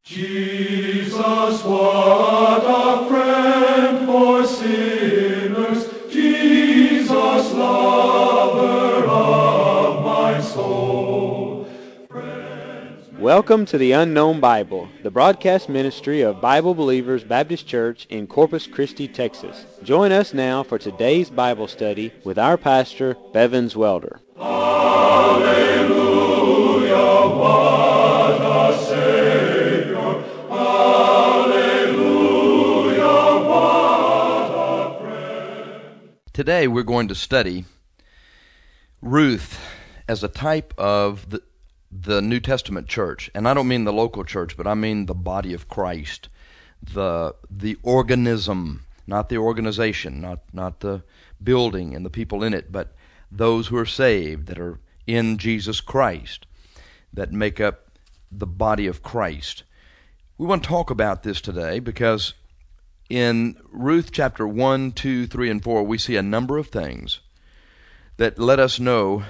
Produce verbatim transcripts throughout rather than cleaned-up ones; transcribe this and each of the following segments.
Jesus, what a friend for sinners, Jesus, lover of my soul. Friends, Welcome to the Unknown Bible, the broadcast ministry of Bible Believers Baptist Church in Corpus Christi, Texas. Join us now for today's Bible study with our pastor, Bevins Welder. Hallelujah, what a Savior. Hallelujah, what a friend. Today we're going to study Ruth as a type of the, the New Testament church. And I don't mean the local church, but I mean the body of Christ, the the organism, not the organization, not, not the building and the people in it, but those who are saved, that are in Jesus Christ, that make up the body of Christ. We want to talk about this today because in Ruth chapter one, two, three, and four, we see a number of things that let us know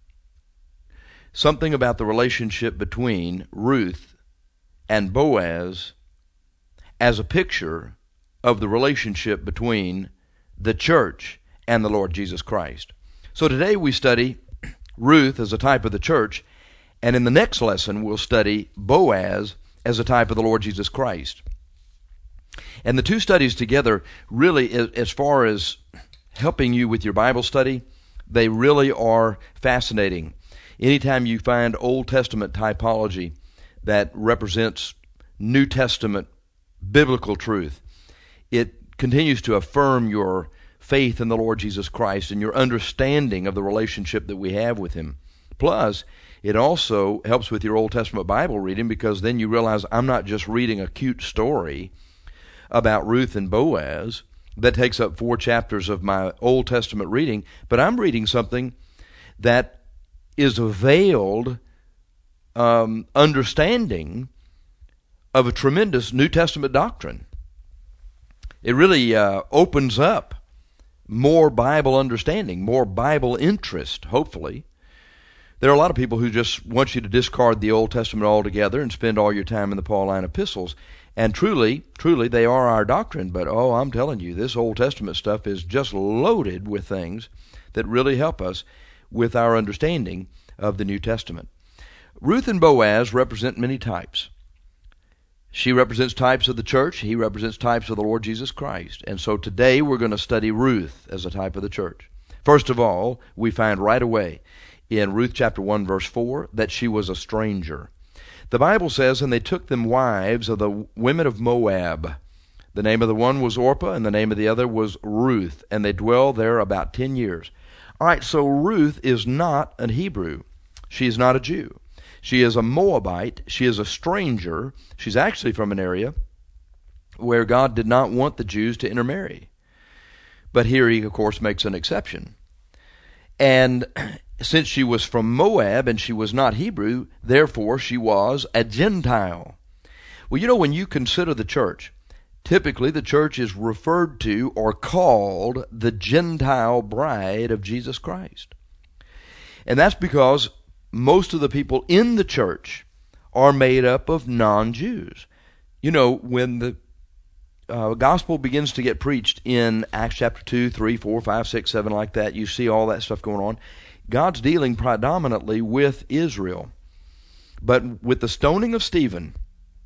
something about the relationship between Ruth and Boaz as a picture of the relationship between the church and the Lord Jesus Christ. So today we study Ruth as a type of the church, and in the next lesson we'll study Boaz as a type of the Lord Jesus Christ. And the two studies together really, as far as helping you with your Bible study, they really are fascinating. Anytime you find Old Testament typology that represents New Testament biblical truth, it continues to affirm your faith in the Lord Jesus Christ and your understanding of the relationship that we have with Him. Plus, it also helps with your Old Testament Bible reading, because then you realize I'm not just reading a cute story about Ruth and Boaz that takes up four chapters of my Old Testament reading, but I'm reading something that is a veiled um, understanding of a tremendous New Testament doctrine. It really uh, opens up more Bible understanding, more Bible interest, hopefully. There are a lot of people who just want you to discard the Old Testament altogether and spend all your time in the Pauline epistles. And truly, truly, they are our doctrine. But, oh, I'm telling you, this Old Testament stuff is just loaded with things that really help us with our understanding of the New Testament. Ruth and Boaz represent many types. She represents types of the church. He represents types of the Lord Jesus Christ. And so today we're going to study Ruth as a type of the church. First of all, we find right away in Ruth chapter one, verse four, that she was a stranger. The Bible says, and they took them wives of the women of Moab. The name of the one was Orpah, and the name of the other was Ruth, and they dwelled there about ten years. All right, so Ruth is not a Hebrew. She is not a Jew. She is a Moabite. She is a stranger. She's actually from an area where God did not want the Jews to intermarry. But here he, of course, makes an exception. And since she was from Moab and she was not Hebrew, therefore she was a Gentile. Well, you know, when you consider the church, typically the church is referred to or called the Gentile bride of Jesus Christ. And that's because most of the people in the church are made up of non-Jews. You know, when the uh, gospel begins to get preached in Acts chapter two, three, four, five, six, seven, like that, you see all that stuff going on. God's dealing predominantly with Israel. But with the stoning of Stephen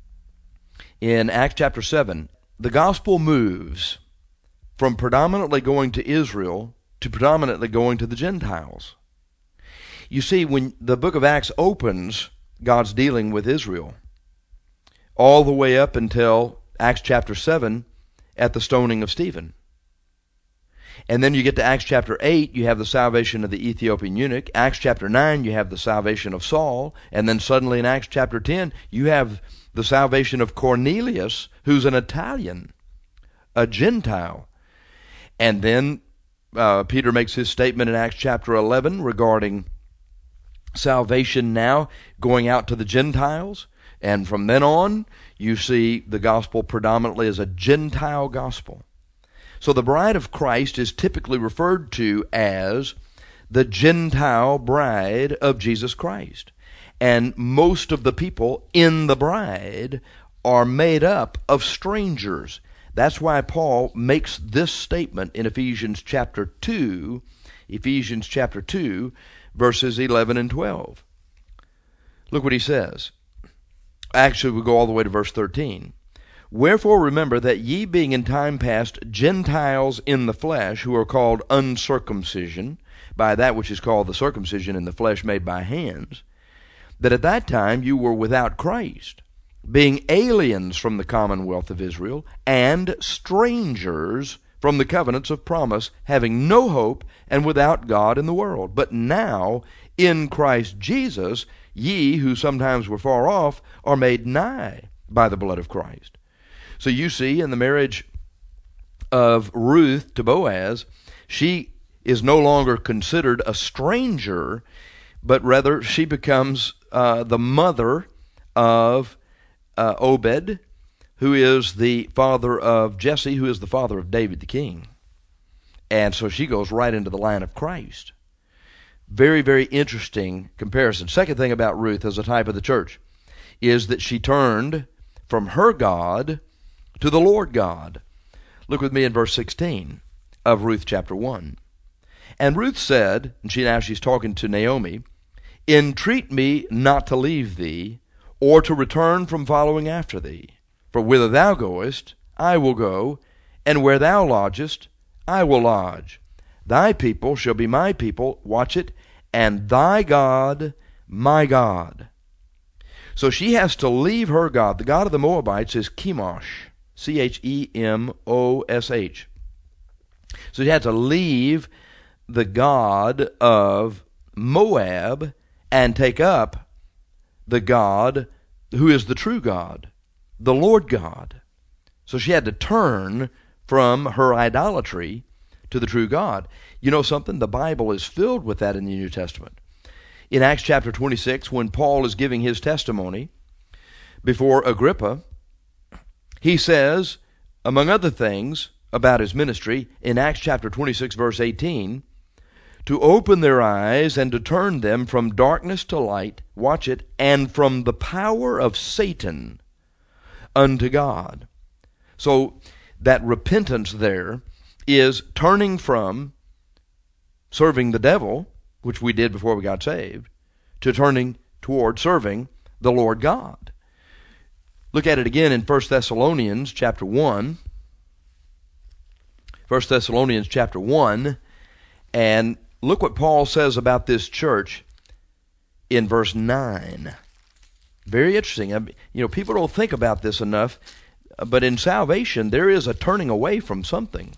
in Acts chapter seven, the gospel moves from predominantly going to Israel to predominantly going to the Gentiles. You see, when the book of Acts opens, God's dealing with Israel, all the way up until Acts chapter seven at the stoning of Stephen. And then you get to Acts chapter eight, you have the salvation of the Ethiopian eunuch. Acts chapter nine, you have the salvation of Saul. And then suddenly in Acts chapter ten, you have the salvation of Cornelius, who's an Italian, a Gentile. And then uh, Peter makes his statement in Acts chapter eleven regarding salvation now going out to the Gentiles. And from then on, you see the gospel predominantly as a Gentile gospel. So the bride of Christ is typically referred to as the Gentile bride of Jesus Christ. And most of the people in the bride are made up of strangers. That's why Paul makes this statement in Ephesians chapter two, Ephesians chapter two, verses eleven and twelve. Look what he says. Actually, we go all the way to verse thirteen. Wherefore remember that ye being in time past Gentiles in the flesh, who are called uncircumcision, by that which is called the circumcision in the flesh made by hands, that at that time you were without Christ, being aliens from the commonwealth of Israel, and strangers from the covenants of promise, having no hope, and without God in the world. But now, in Christ Jesus, ye who sometimes were far off are made nigh by the blood of Christ. So you see, in the marriage of Ruth to Boaz, she is no longer considered a stranger, but rather she becomes uh, the mother of uh, Obed, who is the father of Jesse, who is the father of David the king. And so she goes right into the line of Christ. Very, very interesting comparison. Second thing about Ruth as a type of the church is that she turned from her God to the Lord God. Look with me in verse sixteen of Ruth chapter one. And Ruth said, and she now she's talking to Naomi, entreat me not to leave thee, or to return from following after thee. For whither thou goest, I will go, and where thou lodgest, I will lodge. Thy people shall be my people, watch it, and thy God, my God. So she has to leave her God. The God of the Moabites is Chemosh, C H E M O S H. So she had to leave the God of Moab and take up the God who is the true God, the Lord God. So she had to turn from her idolatry to the true God. You know something? The Bible is filled with that in the New Testament. In Acts chapter twenty-six, when Paul is giving his testimony before Agrippa, he says, among other things about his ministry, in Acts chapter twenty-six, verse eighteen, to open their eyes and to turn them from darkness to light, watch it, and from the power of Satan unto God. So that repentance there is turning from serving the devil, which we did before we got saved, to turning toward serving the Lord God. Look at it again in First Thessalonians chapter one. First Thessalonians chapter one, and look what Paul says about this church in verse nine. Very interesting. You know, people don't think about this enough, but in salvation there is a turning away from something.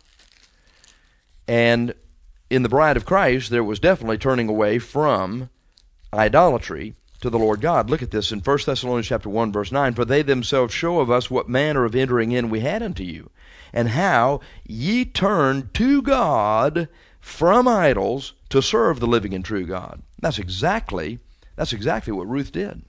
And in the bride of Christ, there was definitely turning away from idolatry to the Lord God. Look at this in First Thessalonians chapter one, verse nine. For they themselves show of us what manner of entering in we had unto you, and how ye turned to God from idols to serve the living and true God. That's exactly, that's exactly what Ruth did.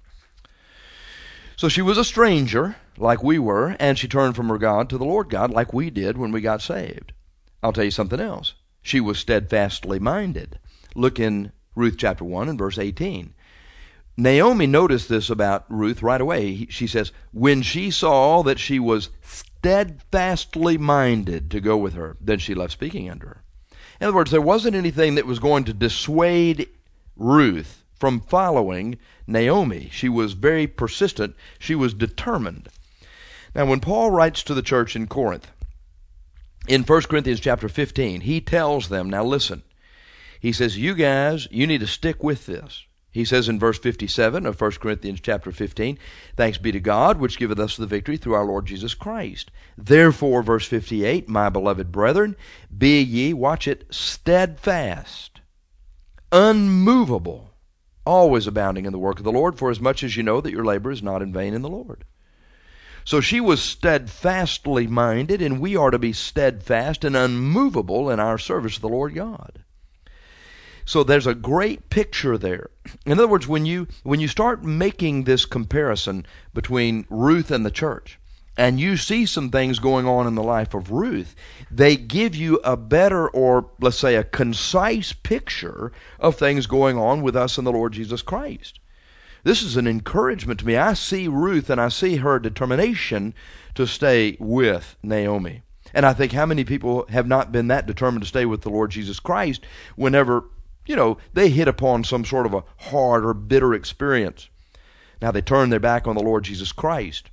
So she was a stranger, like we were, and she turned from her God to the Lord God, like we did when we got saved. I'll tell you something else. She was steadfastly minded. Look in Ruth chapter one and verse eighteen. Naomi noticed this about Ruth right away. She says, when she saw that she was steadfastly minded to go with her, then she left speaking unto her. In other words, there wasn't anything that was going to dissuade Ruth from following Naomi. She was very persistent. She was determined. Now, when Paul writes to the church in Corinth, in First Corinthians chapter fifteen, he tells them, now listen, he says, you guys, you need to stick with this. He says in verse fifty-seven of First Corinthians chapter fifteen, thanks be to God, which giveth us the victory through our Lord Jesus Christ. Therefore, verse fifty-eight, my beloved brethren, be ye, watch it, steadfast, unmovable, always abounding in the work of the Lord, for as much as you know that your labor is not in vain in the Lord. So she was steadfastly minded, and we are to be steadfast and unmovable in our service to the Lord God. So there's a great picture there. In other words, when you when you start making this comparison between Ruth and the church, and you see some things going on in the life of Ruth, they give you a better, or let's say a concise picture of things going on with us and the Lord Jesus Christ. This is an encouragement to me. I see Ruth and I see her determination to stay with Naomi. And I think how many people have not been that determined to stay with the Lord Jesus Christ whenever, you know, they hit upon some sort of a hard or bitter experience. Now they turn their back on the Lord Jesus Christ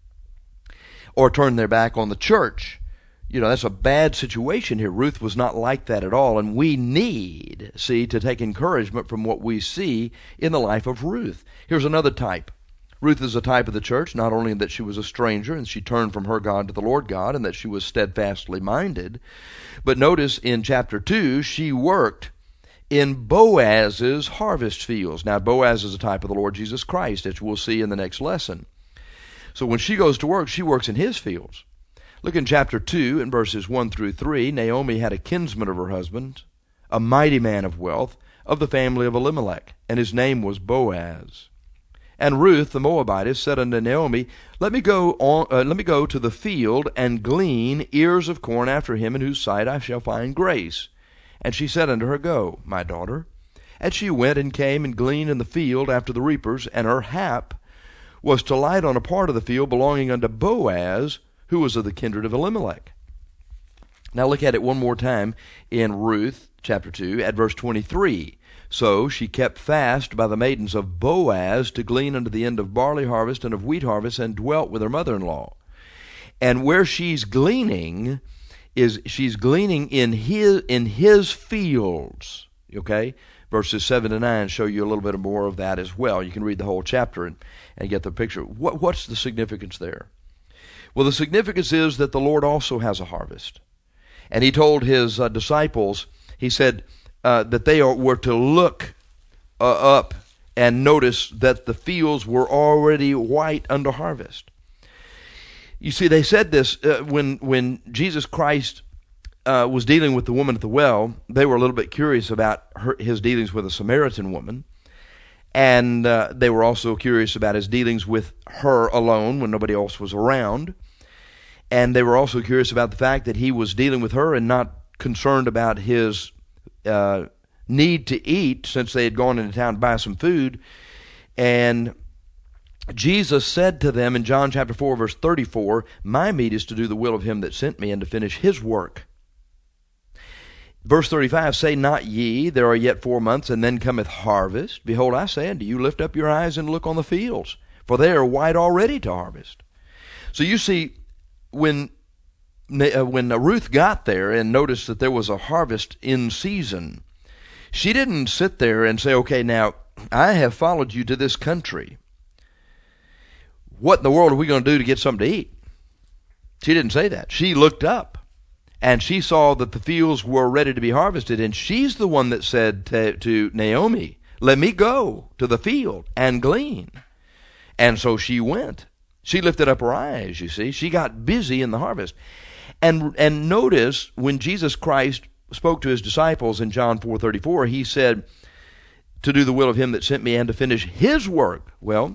or turn their back on the church. You know, that's a bad situation here. Ruth was not like that at all. And we need, see, to take encouragement from what we see in the life of Ruth. Here's another type. Ruth is a type of the church, not only that she was a stranger and she turned from her God to the Lord God and that she was steadfastly minded, but notice in chapter two, she worked in Boaz's harvest fields. Now, Boaz is a type of the Lord Jesus Christ, as we'll see in the next lesson. So when she goes to work, she works in his fields. Look in chapter two, in verses one through three. Naomi had a kinsman of her husband, a mighty man of wealth, of the family of Elimelech, and his name was Boaz. And Ruth the Moabitess said unto Naomi, Let me go on, uh, let me go to the field and glean ears of corn after him in whose sight I shall find grace. And she said unto her, Go, my daughter. And she went and came and gleaned in the field after the reapers, and her hap was to light on a part of the field belonging unto Boaz, who was of the kindred of Elimelech. Now look at it one more time in Ruth chapter two at verse twenty-three. So she kept fast by the maidens of Boaz to glean unto the end of barley harvest and of wheat harvest, and dwelt with her mother-in-law. And where she's gleaning is she's gleaning in his in his fields. Okay? Verses seven to nine show you a little bit more of that as well. You can read the whole chapter and, and get the picture. What, what's the significance there? Well, the significance is that the Lord also has a harvest. And he told his uh, disciples, he said, Uh, that they are, were to look uh, up and notice that the fields were already white unto harvest. You see, they said this uh, when when Jesus Christ uh, was dealing with the woman at the well. They were a little bit curious about her, his dealings with a Samaritan woman. And uh, they were also curious about his dealings with her alone when nobody else was around. And they were also curious about the fact that he was dealing with her and not concerned about his Uh, need to eat, since they had gone into town to buy some food. And Jesus said to them in John chapter four, verse thirty-four, My meat is to do the will of him that sent me and to finish his work. Verse thirty-five, Say not ye, there are yet four months, and then cometh harvest. Behold, I say unto you, lift up your eyes and look on the fields, for they are white already to harvest. So you see, when When Ruth got there and noticed that there was a harvest in season, she didn't sit there and say, okay, now, I have followed you to this country. What in the world are we going to do to get something to eat? She didn't say that. She looked up, and she saw that the fields were ready to be harvested, and she's the one that said to, to Naomi, let me go to the field and glean. And so she went. She lifted up her eyes, you see. She got busy in the harvest. And and notice when Jesus Christ spoke to his disciples in John four thirty-four, he said, to do the will of him that sent me and to finish his work. Well,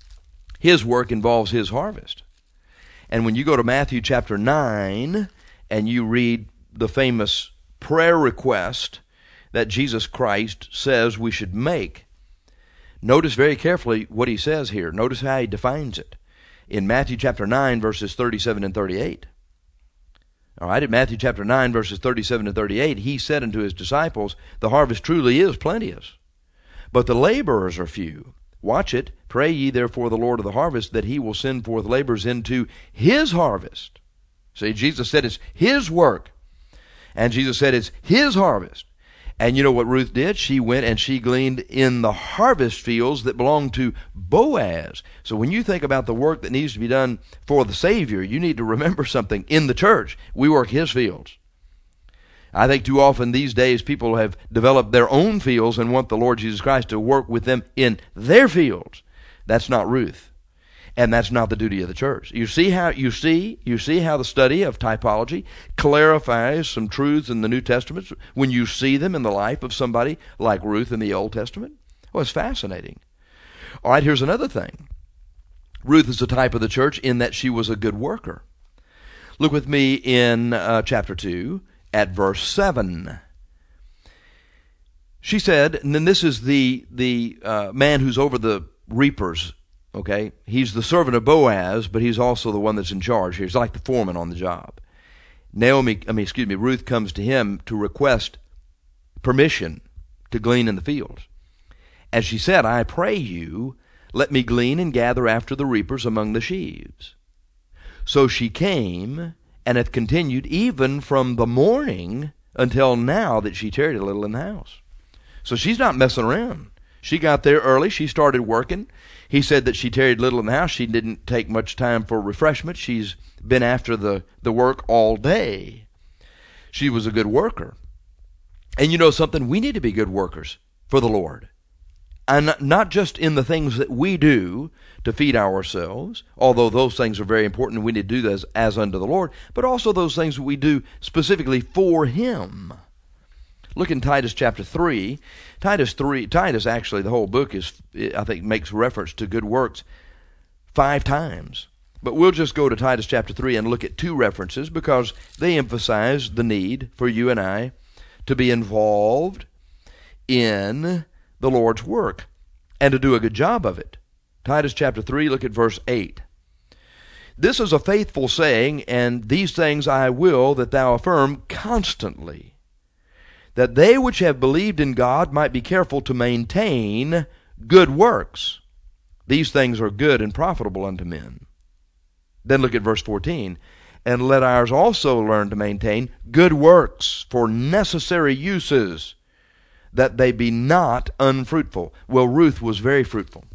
his work involves his harvest. And when you go to Matthew chapter nine and you read the famous prayer request that Jesus Christ says we should make, notice very carefully what he says here. Notice how he defines it. In Matthew chapter nine, verses thirty-seven and thirty-eight. All right, in Matthew chapter nine, verses thirty-seven and thirty-eight, he said unto his disciples, The harvest truly is plenteous, but the laborers are few. Watch it. Pray ye therefore the Lord of the harvest, that he will send forth laborers into his harvest. See, Jesus said it's his work. And Jesus said it's his harvest. And you know what Ruth did? She went and she gleaned in the harvest fields that belonged to Boaz. So when you think about the work that needs to be done for the Savior, you need to remember something. In the church, we work his fields. I think too often these days people have developed their own fields and want the Lord Jesus Christ to work with them in their fields. That's not Ruth. And that's not the duty of the church. You see how you see you see how the study of typology clarifies some truths in the New Testament when you see them in the life of somebody like Ruth in the Old Testament? Well, it's fascinating. All right, here's another thing. Ruth is a type of the church in that she was a good worker. Look with me in uh, chapter two at verse seven. She said, and then this is the the uh, man who's over the reapers, okay? He's the servant of Boaz, but he's also the one that's in charge here. He's like the foreman on the job. Naomi, I mean, excuse me, Ruth comes to him to request permission to glean in the fields. And she said, I pray you, let me glean and gather after the reapers among the sheaves. So she came, and hath continued even from the morning until now that she tarried a little in the house. So she's not messing around. She got there early. She started working. He said that she tarried little in the house. She didn't take much time for refreshment. She's been after the, the work all day. She was a good worker. And you know something? We need to be good workers for the Lord. And not just in the things that we do to feed ourselves, although those things are very important and we need to do those as unto the Lord, but also those things that we do specifically for Him. Look in Titus chapter three. Titus three, Titus actually, the whole book is, I think, makes reference to good works five times. But we'll just go to Titus chapter three and look at two references because they emphasize the need for you and I to be involved in the Lord's work and to do a good job of it. Titus chapter three, look at verse eight. This is a faithful saying, and these things I will that thou affirm constantly, that they which have believed in God might be careful to maintain good works. These things are good and profitable unto men. Then look at verse fourteen. And let ours also learn to maintain good works for necessary uses, that they be not unfruitful. Well, Ruth was very fruitful.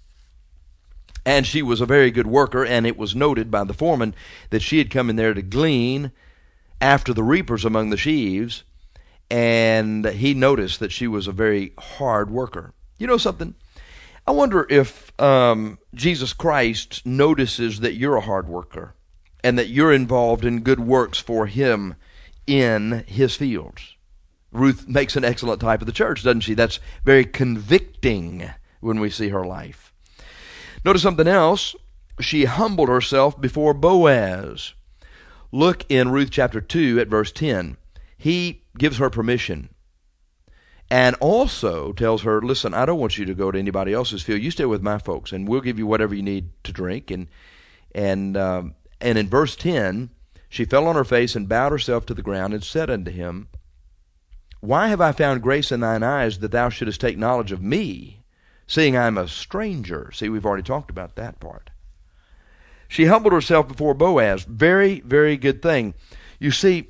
And she was a very good worker, and it was noted by the foreman that she had come in there to glean after the reapers among the sheaves, and he noticed that she was a very hard worker. You know something? I wonder if um, Jesus Christ notices that you're a hard worker and that you're involved in good works for Him in His fields. Ruth makes an excellent type of the church, doesn't she? That's very convicting when we see her life. Notice something else. She humbled herself before Boaz. Look in Ruth chapter two at verse ten. He gives her permission and also tells her, listen, I don't want you to go to anybody else's field. You stay with my folks, and we'll give you whatever you need to drink. And and um, and in verse ten, she fell on her face and bowed herself to the ground and said unto him, Why have I found grace in thine eyes that thou shouldest take knowledge of me, seeing I am a stranger? See, we've already talked about that part. She humbled herself before Boaz. Very, very good thing. You see,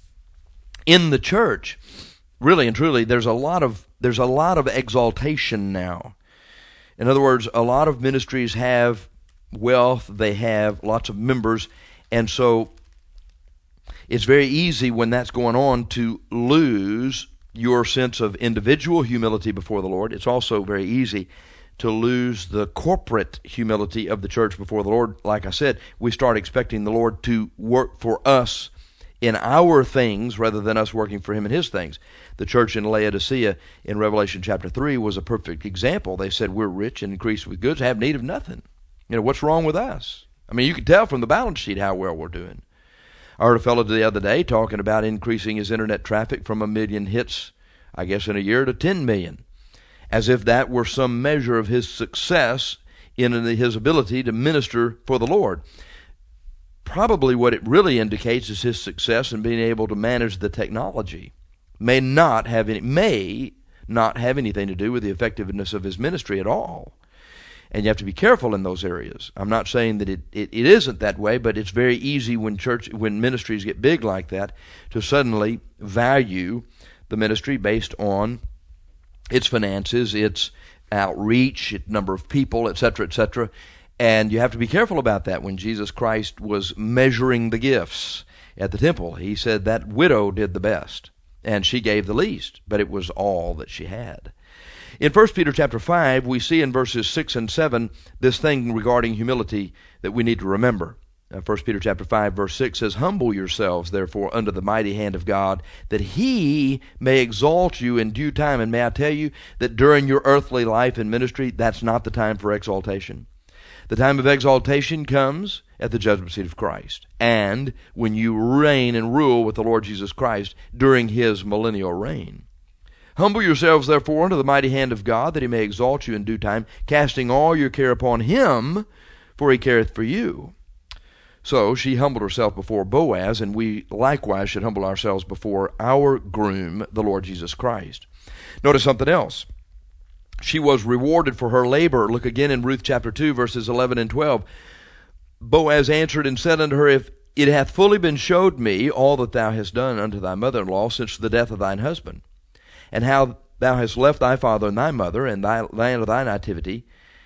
in the church, really and truly, there's a lot of there's a lot of exaltation now. In other words, a lot of ministries have wealth, they have lots of members, and so it's very easy when that's going on to lose your sense of individual humility before the Lord. It's also very easy to lose the corporate humility of the church before the Lord. Like I said, we start expecting the Lord to work for us in our things rather than us working for Him in His things. The church in Laodicea in Revelation chapter three was a perfect example. They said, we're rich and increased with goods, have need of nothing. You know, what's wrong with us? I mean, you can tell from the balance sheet how well we're doing. I heard a fellow the other day talking about increasing his internet traffic from a million hits, I guess in a year, to ten million, as if that were some measure of his success in his ability to minister for the Lord. Probably what it really indicates is his success in being able to manage the technology. May not have any, may not have anything to do with the effectiveness of his ministry at all. And you have to be careful in those areas. I'm not saying that it, it, it isn't that way, but it's very easy when church when ministries get big like that to suddenly value the ministry based on its finances, its outreach, its number of people, et cetera, et cetera. And you have to be careful about that. When Jesus Christ was measuring the gifts at the temple, He said that widow did the best, and she gave the least, but it was all that she had. In First Peter chapter five, we see in verses six and seven this thing regarding humility that we need to remember. Uh, First Peter chapter five, verse six says, Humble yourselves, therefore, under the mighty hand of God, that He may exalt you in due time. And may I tell you that during your earthly life and ministry, that's not the time for exaltation. The time of exaltation comes at the judgment seat of Christ, and when you reign and rule with the Lord Jesus Christ during His millennial reign. Humble yourselves therefore under the mighty hand of God, that he may exalt you in due time, casting all your care upon him, for he careth for you. So she humbled herself before Boaz, and we likewise should humble ourselves before our groom, the Lord Jesus Christ. Notice something else. She was rewarded for her labor. Look again in Ruth chapter two, verses eleven and twelve. Boaz answered and said unto her, If it hath fully been showed me all that thou hast done unto thy mother-in-law since the death of thine husband, and how thou hast left thy father and thy mother, and thy land of thy nativity,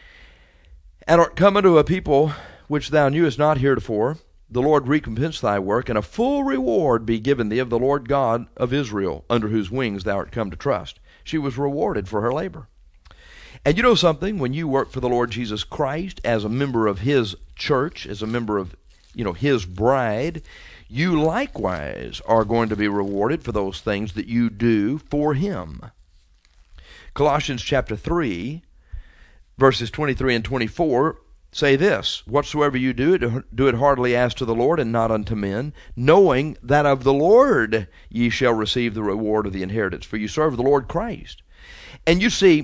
and art come unto a people which thou knewest not heretofore, the Lord recompense thy work, and a full reward be given thee of the Lord God of Israel, under whose wings thou art come to trust. She was rewarded for her labor. And you know something? When you work for the Lord Jesus Christ as a member of his church, as a member of, you know, his bride, you likewise are going to be rewarded for those things that you do for him. Colossians chapter three, verses twenty-three and twenty-four say this, Whatsoever you do, do it heartily as to the Lord and not unto men, knowing that of the Lord ye shall receive the reward of the inheritance, for you serve the Lord Christ. And you see,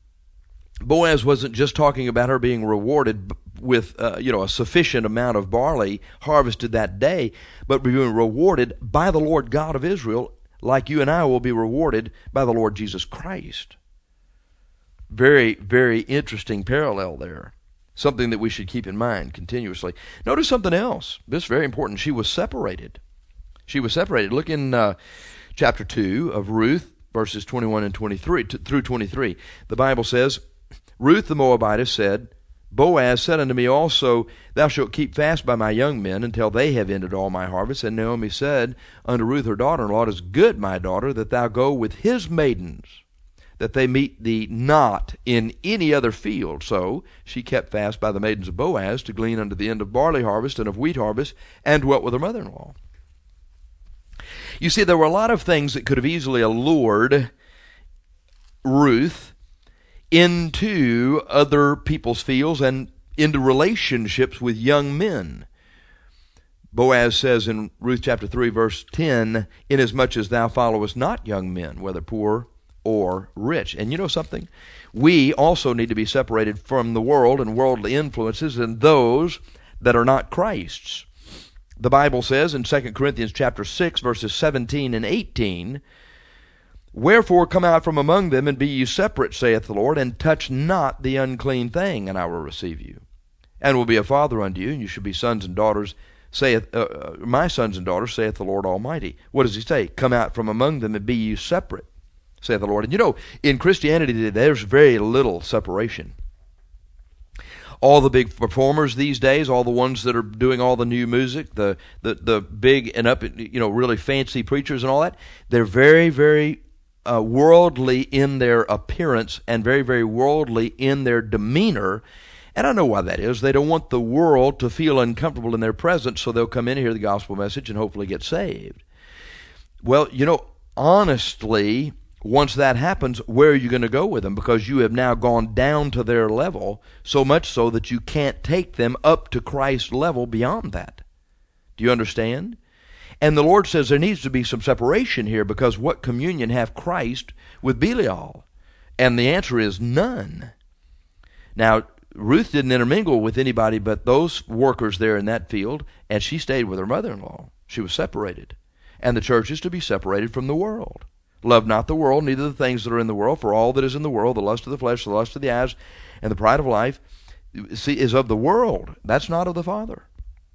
Boaz wasn't just talking about her being rewarded with uh, you know, a sufficient amount of barley harvested that day, but being rewarded by the Lord God of Israel, like you and I will be rewarded by the Lord Jesus Christ. Very, very interesting parallel there. Something that we should keep in mind continuously. Notice something else. This is very important. She was separated. She was separated. Look in uh, chapter two of Ruth, verses twenty-one and twenty-three through twenty-three. The Bible says, Ruth the Moabitess said, Boaz said unto me also, Thou shalt keep fast by my young men until they have ended all my harvest. And Naomi said unto Ruth her daughter-in-law, It is good, my daughter, that thou go with his maidens, that they meet thee not in any other field. So she kept fast by the maidens of Boaz to glean unto the end of barley harvest and of wheat harvest, and dwelt with her mother-in-law. You see, there were a lot of things that could have easily allured Ruth into other people's fields and into relationships with young men. Boaz says in Ruth chapter three, verse ten, Inasmuch as thou followest not young men, whether poor or rich. And you know something? We also need to be separated from the world and worldly influences and those that are not Christ's. The Bible says in Second Corinthians chapter six, verses seventeen and eighteen, Wherefore come out from among them, and be ye separate, saith the Lord, and touch not the unclean thing, and I will receive you, and will be a father unto you, and you shall be sons and daughters, saith uh, uh, my sons and daughters, saith the Lord Almighty. What does he say? Come out from among them, and be ye separate, saith the Lord. And you know, in Christianity, there's very little separation. All the big performers these days, all the ones that are doing all the new music, the the the big and up, you know, really fancy preachers and all that, they're very, very uh, worldly in their appearance and very, very worldly in their demeanor. And I know why that is. They don't want the world to feel uncomfortable in their presence, so they'll come in and hear the gospel message and hopefully get saved. Well, you know, honestly, once that happens, where are you going to go with them? Because you have now gone down to their level, so much so that you can't take them up to Christ's level beyond that. Do you understand? And the Lord says there needs to be some separation here, because what communion hath Christ with Belial? And the answer is none. Now, Ruth didn't intermingle with anybody but those workers there in that field, and she stayed with her mother-in-law. She was separated. And the church is to be separated from the world. Love not the world, neither the things that are in the world, for all that is in the world, the lust of the flesh, the lust of the eyes, and the pride of life, see, is of the world. That's not of the Father.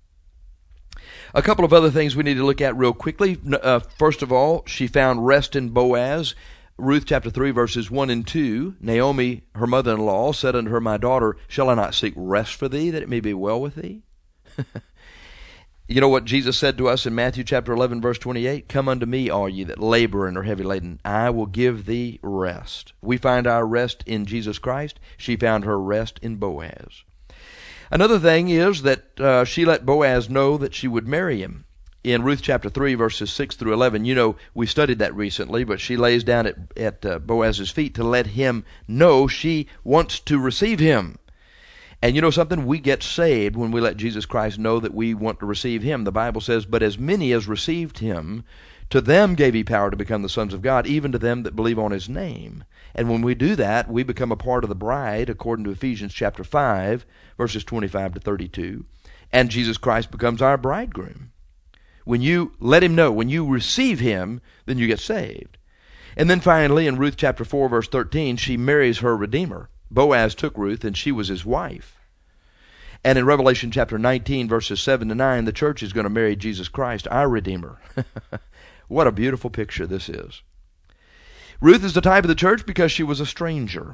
A couple of other things we need to look at real quickly. Uh, first of all, she found rest in Boaz. Ruth chapter three, verses one and two. Naomi, her mother-in-law, said unto her, My daughter, shall I not seek rest for thee, that it may be well with thee? You know what Jesus said to us in Matthew chapter eleven, verse twenty-eight? Come unto me, all ye that labor and are heavy laden. I will give thee rest. We find our rest in Jesus Christ. She found her rest in Boaz. Another thing is that uh, she let Boaz know that she would marry him. In Ruth chapter three, verses six through eleven, you know, we studied that recently, but she lays down at, at uh, Boaz's feet to let him know she wants to receive him. And you know something? We get saved when we let Jesus Christ know that we want to receive him. The Bible says, But as many as received him, To them gave he power to become the sons of God, even to them that believe on his name. And when we do that, we become a part of the bride, according to Ephesians chapter five, verses twenty-five to thirty-two. And Jesus Christ becomes our bridegroom. When you let him know, when you receive him, then you get saved. And then finally, in Ruth chapter four, verse thirteen, she marries her Redeemer. Boaz took Ruth, and she was his wife. And in Revelation chapter nineteen, verses seven to nine, the church is going to marry Jesus Christ, our Redeemer. What a beautiful picture this is. Ruth is the type of the church because she was a stranger,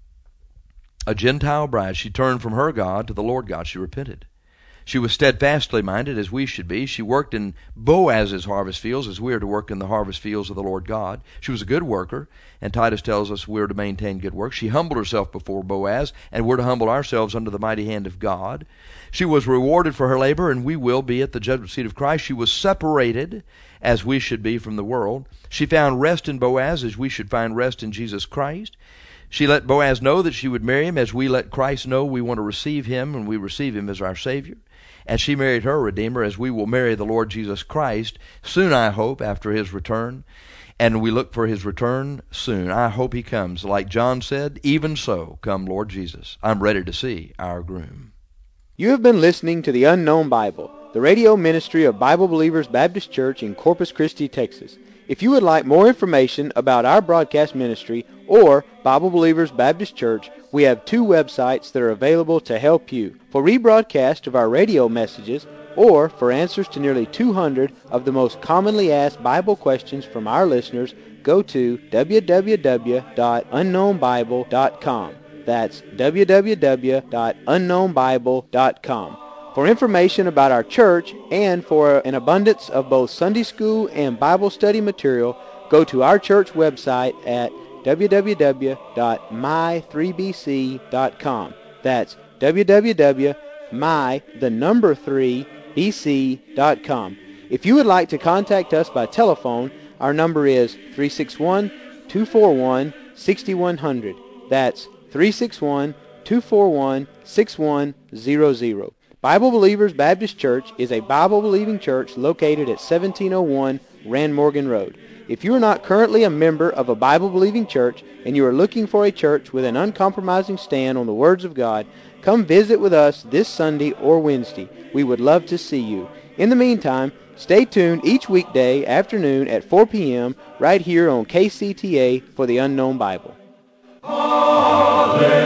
a Gentile bride. She turned from her God to the Lord God. She repented. She was steadfastly minded, as we should be. She worked in Boaz's harvest fields, as we are to work in the harvest fields of the Lord God. She was a good worker, and Titus tells us we are to maintain good work. She humbled herself before Boaz, and we're to humble ourselves under the mighty hand of God. She was rewarded for her labor, and we will be at the judgment seat of Christ. She was separated, as we should be, from the world. She found rest in Boaz, as we should find rest in Jesus Christ. She let Boaz know that she would marry him, as we let Christ know we want to receive him, and we receive him as our Savior. And she married her Redeemer, as we will marry the Lord Jesus Christ soon, I hope, after his return. And we look for his return soon. I hope he comes. Like John said, even so, come Lord Jesus. I'm ready to see our groom. You have been listening to The Unknown Bible, the radio ministry of Bible Believers Baptist Church in Corpus Christi, Texas. If you would like more information about our broadcast ministry or Bible Believers Baptist Church, we have two websites that are available to help you. For rebroadcast of our radio messages or for answers to nearly two hundred of the most commonly asked Bible questions from our listeners, go to w w w dot unknown bible dot com. That's w w w dot unknown bible dot com. For information about our church and for an abundance of both Sunday school and Bible study material, go to our church website at w w w dot my three b c dot com. That's w w w dot my, the number three, b c dot com. If you would like to contact us by telephone, our number is three six one, two four one, six one zero zero. That's three six one, two four one, six one zero zero. Bible Believers Baptist Church is a Bible-believing church located at seventeen oh one Rand Morgan Road. If you are not currently a member of a Bible-believing church and you are looking for a church with an uncompromising stand on the words of God, come visit with us this Sunday or Wednesday. We would love to see you. In the meantime, stay tuned each weekday afternoon at four p.m. right here on K C T A for the Unknown Bible. Hallelujah.